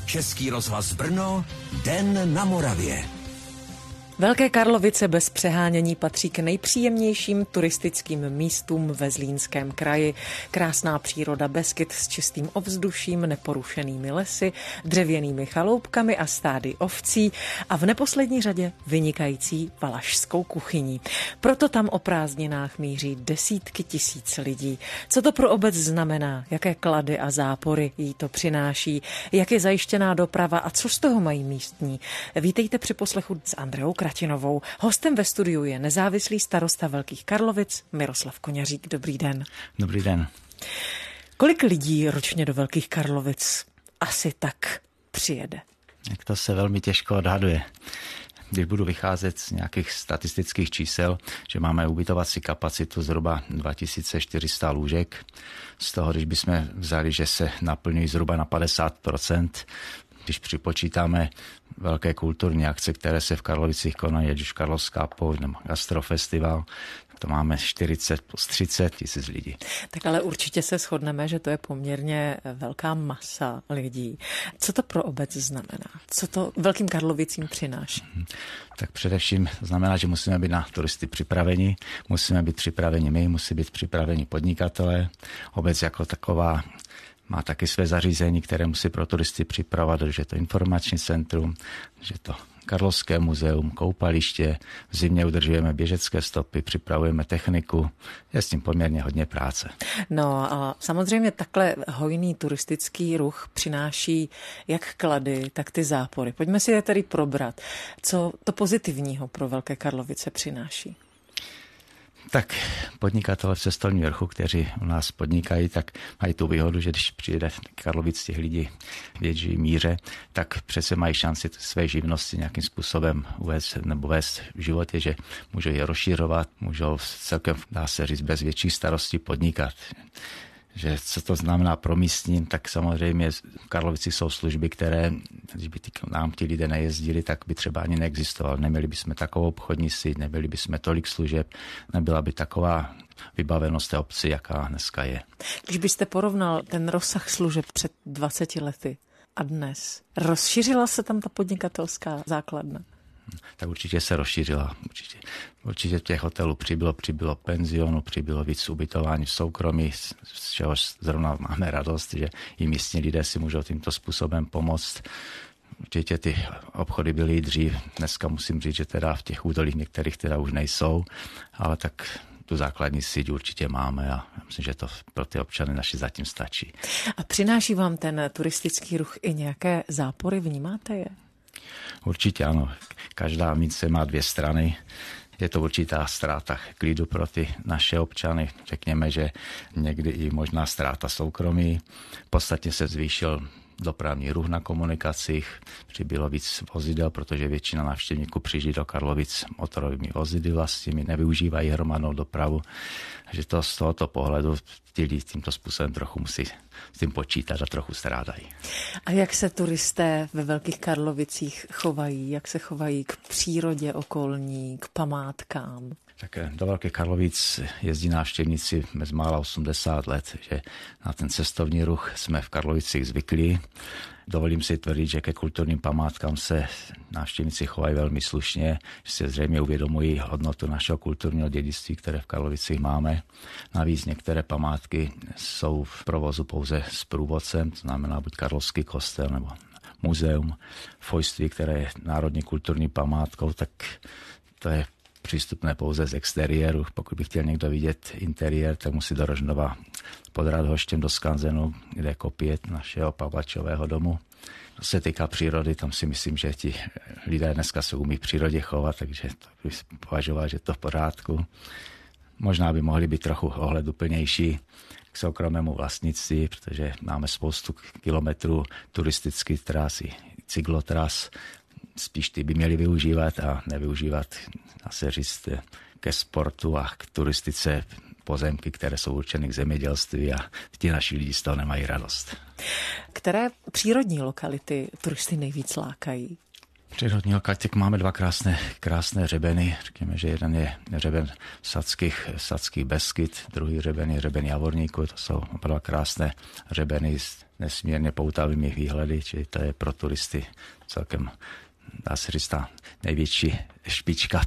Český rozhlas Brno, Den na Moravě. Velké Karlovice bez přehánění patří k nejpříjemnějším turistickým místům ve Zlínském kraji. Krásná příroda Beskyd s čistým ovzduším, neporušenými lesy, dřevěnými chaloupkami a stády ovcí a v neposlední řadě vynikající valašskou kuchyní. Proto tam o prázdninách míří desítky tisíc lidí. Co to pro obec znamená, jaké klady a zápory jí to přináší, jak je zajištěná doprava a co z toho mají místní. Vítejte při poslechu s Andreou Kratinovou. Hostem ve studiu je nezávislý starosta Velkých Karlovic Miroslav Koňařík. Dobrý den. Dobrý den. Kolik lidí ročně do Velkých Karlovic asi tak přijede? Jak to se velmi těžko odhaduje. Když budu vycházet z nějakých statistických čísel, že máme ubytovací kapacitu zhruba 2400 lůžek, z toho, když bychom vzali, že se naplňují zhruba na 50%, když připočítáme velké kulturní akce, které se v Karlovicích konají, ať už Karlovská pouť nebo Gastrofestival, to máme 40 plus 30 tisíc lidí. Tak ale určitě se shodneme, že to je poměrně velká masa lidí. Co to pro obec znamená? Co to Velkým Karlovicím přináší? Tak především znamená, že musíme být na turisty připraveni, musíme být připraveni my, musí být připraveni podnikatelé. Obec jako taková má taky své zařízení, které musí pro turisty připravovat, že je to informační centrum, že je to Karlovské muzeum, koupaliště, v zimě udržujeme běžecké stopy, připravujeme techniku, je s tím poměrně hodně práce. No a samozřejmě takhle hojný turistický ruch přináší jak klady, tak ty zápory. Pojďme si je tedy probrat. Co to pozitivního pro Velké Karlovice přináší? Tak podnikatelé v cestovním ruchu, kteří u nás podnikají, tak mají tu výhodu, že když přijde Karlovic těch lidí v větší míře, tak přece mají šanci své živnosti nějakým způsobem uvést nebo vést v životě, že můžou je rozšířovat, můžou celkem, dá se říct, bez větší starosti podnikat. Že co to znamená pro místní, tak samozřejmě v Karlovici jsou služby, které, když by nám ti lidé nejezdili, tak by třeba ani neexistoval. Neměli bychom takovou obchodní síť, nebyli bychom tolik služeb, nebyla by taková vybavenost té obci, jaká dneska je. Když byste porovnal ten rozsah služeb před 20 lety a dnes, rozšířila se tam ta podnikatelská základna? Tak určitě se rozšířila. Určitě těch hotelů přibylo penzionu, přibylo víc ubytování v soukromí, z čeho zrovna máme radost, že i místní lidé si můžou tímto způsobem pomoct. Určitě ty obchody byly dřív. Dneska musím říct, že teda v těch údolích některých teda už nejsou, ale tak tu základní síť určitě máme a myslím, že to pro ty občany naši zatím stačí. A přináší vám ten turistický ruch i nějaké zápory, vnímáte je? Určitě ano. Každá mince má dvě strany. Je to určitá ztráta klidu pro ty naše občany. Řekněme, že někdy i možná ztráta soukromí. Podstatně se zvýšil dopravní ruch na komunikacích, přibylo víc vozidel, protože většina návštěvníků přijíždí do Karlovic motorovými vozidly vlastními, nevyužívají hromadnou dopravu. Takže to z tohoto pohledu ti lidi tímto způsobem trochu musí s tím počítat a trochu strádají. A jak se turisté ve Velkých Karlovicích chovají? Jak se chovají k přírodě okolní, k památkám? Tak do Velkých Karlovic jezdí návštěvníci bezmála 80 let, že na ten cestovní ruch jsme v Karlovicích zvyklí. Dovolím si tvrdit, že ke kulturním památkám se návštěvníci chovají velmi slušně, že si zřejmě uvědomují hodnotu našeho kulturního dědictví, které v Karlovicích máme. Navíc některé památky jsou v provozu pouze s průvodcem, to znamená buď Karlovský kostel nebo muzeum, fojství, které je národní kulturní památkou, tak to je přístupné pouze z exteriéru. Pokud by chtěl někdo vidět interiér, tak musí do Rožnova pod Radhoštěm do Skanzenu, kde je kopie našeho Pavlačového domu. Co se týká přírody, tam si myslím, že ti lidé dneska se umí v přírodě chovat, takže to bych považoval, že to v pořádku. Možná by mohli být trochu ohleduplnější k soukromému vlastnictví, protože máme spoustu kilometrů turistických tras i cyklotras. Spíš ty by měli využívat a nevyužívat, dá se říct, ke sportu a k turistice pozemky, které jsou určeny k zemědělství a ti naši lidi z toho nemají radost. Které přírodní lokality turisty nejvíc lákají? Přírodní lokality, tak máme dva krásné hřebeny. Řekněme, že jeden je hřeben Sadských Beskyd, druhý hřeben je hřeben Javorníku. To jsou opravdu krásné hřebeny s nesmírně poutavými výhledy, čili to je pro turisty celkem, dá se říct, ta největší špička,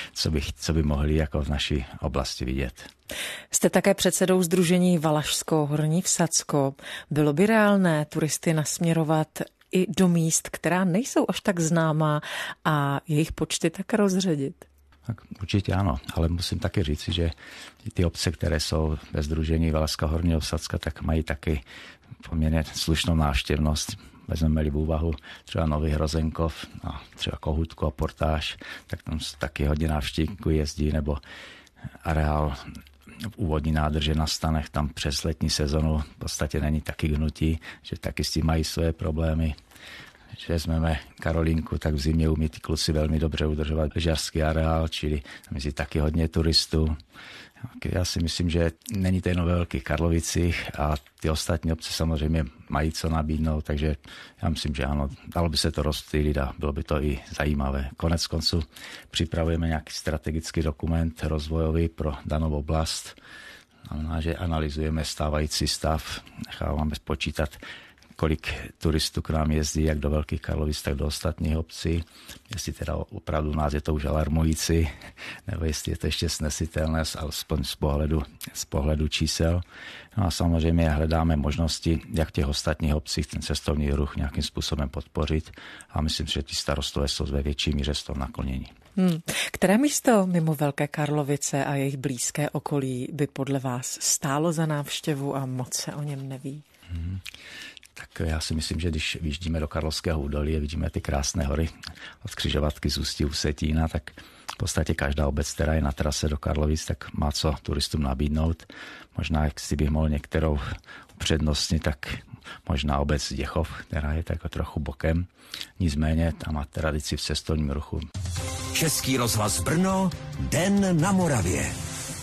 co by mohli jako v naší oblasti vidět. Jste také předsedou sdružení Valašsko-Horní Vsadsko. Bylo by reálné turisty nasměrovat i do míst, která nejsou až tak známá a jejich počty tak rozředit? Tak určitě ano, ale musím taky říct, že ty obce, které jsou ve sdružení Valašsko-Horního Vsadska, tak mají taky poměrně slušnou návštěvnost. Vezmeme-li v úvahu třeba Nový Hrozenkov a třeba Kohutku a Portáž, tak tam taky hodně návštěvníků jezdí, nebo areál v úvodní nádrže na Stanech, tam přes letní sezonu v podstatě není taky hnutí, že taky s tím mají své problémy. Když vezmeme Karolínku, tak v zimě umí ty kluci velmi dobře udržovat lyžařský areál, čili tam je taky hodně turistů. Já si myslím, že není to jen ve Velkých Karlovicích a ty ostatní obce samozřejmě mají co nabídnout, takže já myslím, že ano, dalo by se to rozptýlit a bylo by to i zajímavé. Konec konců připravujeme nějaký strategický dokument rozvojový pro danou oblast. Znamená, že analyzujeme stávající stav, necháváme počítat, kolik turistů k nám jezdí, jak do Velkých Karlovic, tak do ostatních obcí. Jestli teda opravdu u nás je to už alarmující, nebo jestli je to ještě snesitelné, alespoň z pohledu čísel. No a samozřejmě hledáme možnosti, jak v těch ostatních obcích ten cestovní ruch nějakým způsobem podpořit a myslím, že ti starostové jsou ve větší míře z toho naklonění. Které místo mimo Velké Karlovice a jejich blízké okolí by podle vás stálo za návštěvu a moc se o něm neví? Tak já si myslím, že když vyjíždíme do Karlovského údolí a vidíme ty krásné hory od Křižovatky z Ústí u Setína, tak v podstatě každá obec, která je na trase do Karlovic, tak má co turistům nabídnout. Možná, jak si bych mohl některou upřednostnit, tak možná obec Děchov, která je tak trochu bokem. Nicméně tam má tradici v cestovním ruchu. Český rozhlas Brno, Den na Moravě.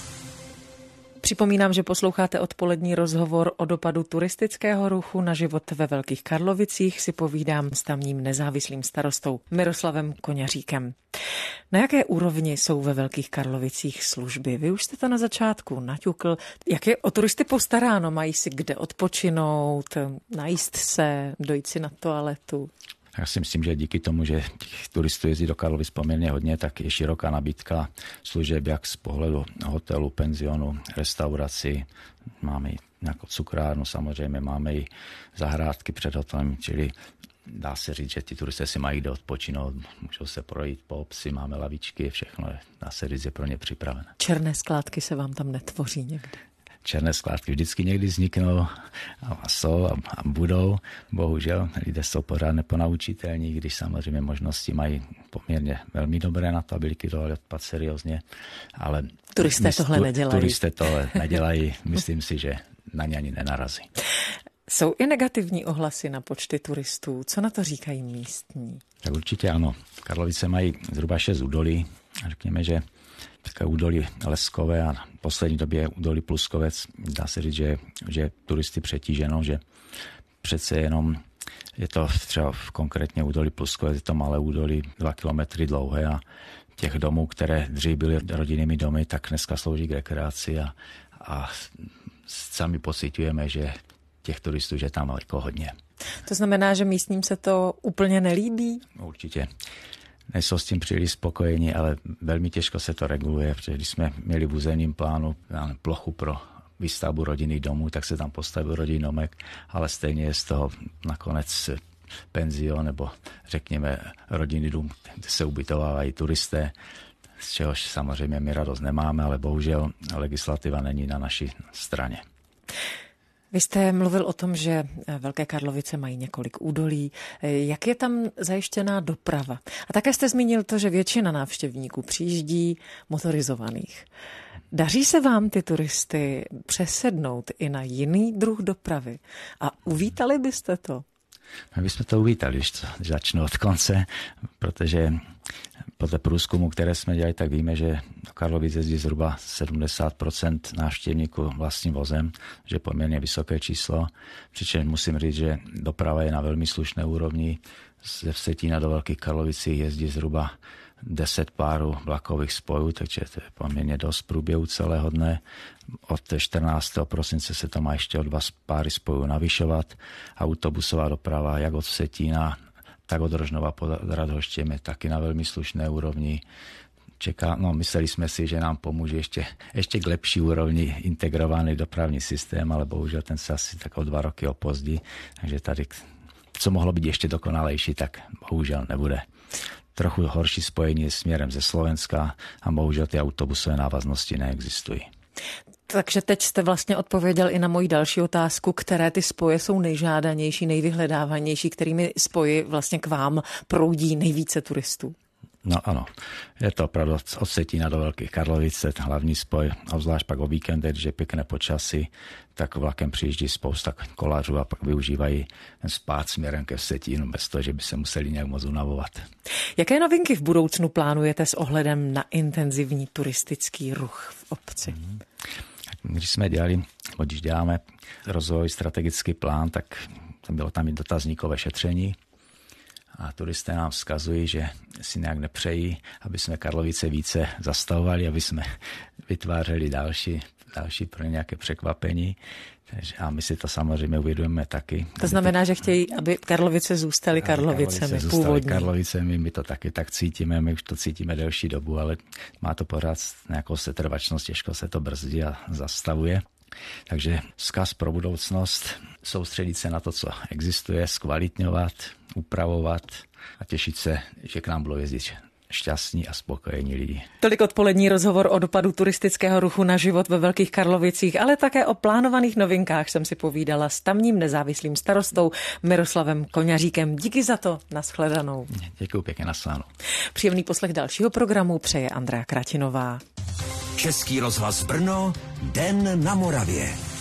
Připomínám, že posloucháte odpolední rozhovor o dopadu turistického ruchu na život ve Velkých Karlovicích. Si povídám s tamním nezávislým starostou Miroslavem Koňaříkem. Na jaké úrovni jsou ve Velkých Karlovicích služby? Vy už jste to na začátku naťukl. Jak je o turisty postaráno? Mají si kde odpočinout, najíst se, dojít si na toaletu? Já si myslím, že díky tomu, že těch turistů jezdí do Karlovic poměrně hodně, tak je široká nabídka služeb, jak z pohledu hotelu, penzionu, restaurací. Máme i nějakou cukrárnu, samozřejmě máme i zahrádky před hotelem, čili dá se říct, že ti turisté si mají kde odpočinout, můžou se projít po obci, máme lavičky, všechno je, dá se říct, je pro ně připravené. Černé skládky se vám tam netvoří někdy? Černé skládky vždycky někdy vzniknou a jsou a budou. Bohužel lidé jsou pořád neponaučitelní, když samozřejmě možnosti mají poměrně velmi dobré na to, aby likvidovali odpad seriózně. Ale turisté tohle nedělají. Turisté tohle nedělají, myslím si, že na ně ani nenarazí. Jsou i negativní ohlasy na počty turistů. Co na to říkají místní? Tak určitě ano. Karlovice mají zhruba 6 údolí. Řekněme, že také údolí Leskové a v poslední době údolí Pluskovec. Dá se říct, že turisty přetíženo, že přece jenom je to třeba konkrétně údolí Pluskovec, je to malé údolí, 2 kilometry dlouhé a těch domů, které dřív byly rodinnými domy, tak dneska slouží k rekreaci a sami pocitujeme, že těch turistů, že tam jako hodně. To znamená, že místním se to úplně nelíbí? Určitě. Nejsou s tím příliš spokojeni, ale velmi těžko se to reguluje, protože když jsme měli v územním plánu plochu pro výstavbu rodinných domů, tak se tam postavil rodinný domek, ale stejně je z toho nakonec penzion nebo řekněme rodinný dům, kde se ubytovávají turisté, z čehož samozřejmě my radost nemáme, ale bohužel legislativa není na naší straně. Vy jste mluvil o tom, že Velké Karlovice mají několik údolí. Jak je tam zajištěná doprava? A také jste zmínil to, že většina návštěvníků přijíždí motorizovaných. Daří se vám ty turisty přesednout i na jiný druh dopravy? A uvítali byste to? My bychom to uvítali, když začnu od konce, protože Podle průzkumu, které jsme dělali, tak víme, že do Karlovic jezdí zhruba 70% návštěvníků vlastním vozem, že je poměrně vysoké číslo. Přičemž musím říct, že doprava je na velmi slušné úrovni. Ze Vsetína do Velkých Karlovic jezdí zhruba 10 párů vlakových spojů, takže to je poměrně dost průběhu celého dne. Od 14. prosince se to má ještě o 2 páry spojů navyšovat. Autobusová doprava jak od Vsetína, tak od Rožnova pod Radhoštěm je taky na velmi slušné úrovni. Mysleli jsme si, že nám pomůže ještě k lepší úrovni integrovaný dopravní systém, ale bohužel ten se asi tak o 2 roky opozdí. Takže tady, co mohlo být ještě dokonalejší, tak bohužel nebude. Trochu horší spojení směrem ze Slovenska a bohužel ty autobusové návaznosti neexistují. Takže teď jste vlastně odpověděl i na moji další otázku, které ty spoje jsou nejžádanější, nejvyhledávanější, kterými spoji vlastně k vám proudí nejvíce turistů. No ano, je to opravdu od Vsetína do Velkých Karlovic, hlavní spoj, obzvlášť pak o víkendech, že pěkné počasí, tak vlakem přijíždí spousta kolářů a pak využívají ten spát směrem ke Vsetínu bez toho, že by se museli nějak moc unavovat. Jaké novinky v budoucnu plánujete s ohledem na intenzivní turistický ruch v obci? Když děláme rozvojový strategický plán, tak bylo tam i dotazníkové šetření. A turisté nám vzkazují, že si nějak nepřejí, aby jsme Karlovice více zastavovali, aby jsme vytvářeli další pro nějaké překvapení. A my si to samozřejmě uvědomujeme taky. To znamená, že chtějí, aby Karlovice zůstaly Karlovicemi původní. Karlovicemi, my to taky tak cítíme, my už to cítíme delší dobu, ale má to pořád nějakou setrvačnost, těžko se to brzdí a zastavuje. Takže vzkaz pro budoucnost, soustředit se na to, co existuje, zkvalitňovat, upravovat a těšit se, že k nám budou jezdit šťastní a spokojení lidi. Tolik odpolední rozhovor o dopadu turistického ruchu na život ve Velkých Karlovicích, ale také o plánovaných novinkách jsem si povídala s tamním nezávislým starostou Miroslavem Koňaříkem. Díky za to, nashledanou. Děkuji pěkně, nashledanou. Příjemný poslech dalšího programu přeje Andrea Kratinová. Český rozhlas Brno, Den na Moravě.